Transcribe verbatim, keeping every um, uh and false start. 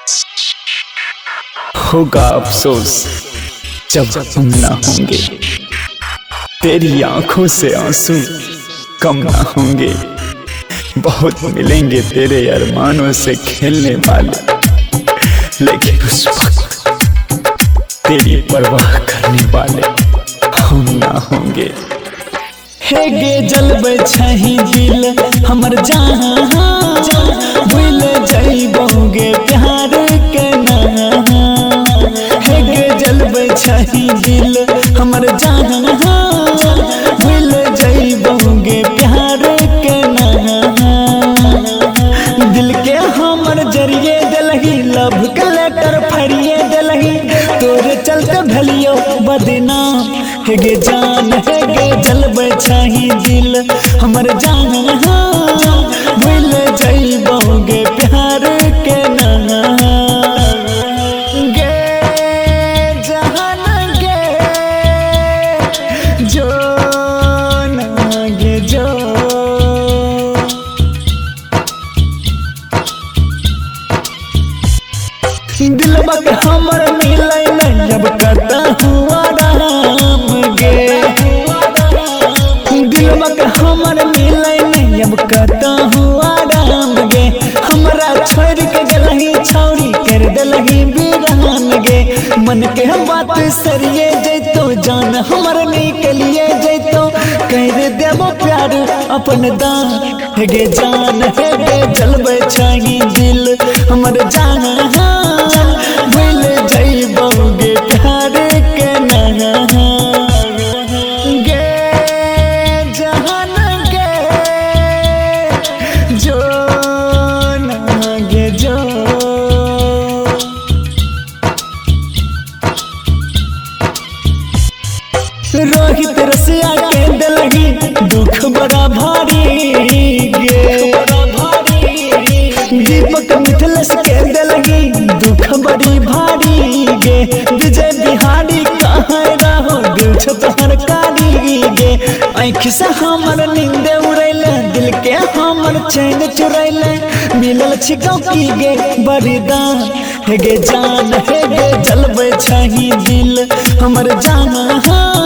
होगा अफसोस जब तुम ना होंगे, तेरी आंखों से आंसू कम ना होंगे। बहुत मिलेंगे तेरे अरमानों से खेलने वाले, लेकिन उस वक्त तेरी परवाह करने वाले हम ना होंगे। हेगे जलबै छही दिल हमर जहां, भूल जाइबोगे प्यार के नाम। हेगे जलबै छही दिल हमर जहां, भूल जाइबोगे प्यार के नाम। दिल के हमर जरिए दिलही, लव के लेटर फरिए दिलही, तोरे चलते भलियो बदनाम। हेगे जान हेगे जलबै छही दिल हमर जहां, भूल जाइबोगे प्यार के नाम। गे जहान गे जो ना गे जो, दिलवा के हमर मिलै नहीं अब करता हुआ राम गे। दिलवा के हमर मिलै नहीं अब करता हुआ राम गे। हमरा छोड़ के गलही छौरी कर देलही बीरान गे। मन के बात सरिये जैतो जान हमर निकलिए जैतो, कर देबो प्यार अपन दान। हेगे जान हेगे जलबै छही दिल हमर जहां, भूल जाइबोगे प्यार के नाम। गे जहान गे जो ना गे जो, रोहित रसिया के दिलही दुख बड़ा भारी गे। दीपक मिथिलेश के दिलही दुख बड़ी भारी गे। विजय बिहारी कहाँ रहो दिल छ तोहर कारी गे। आँख से हमर नींद उड़ैले, दिल के हमर चैन चुरैले, मिलल छिकौ की गे बलिदान। हेगे जान हेगे जलबै छही दिल हमर जहां,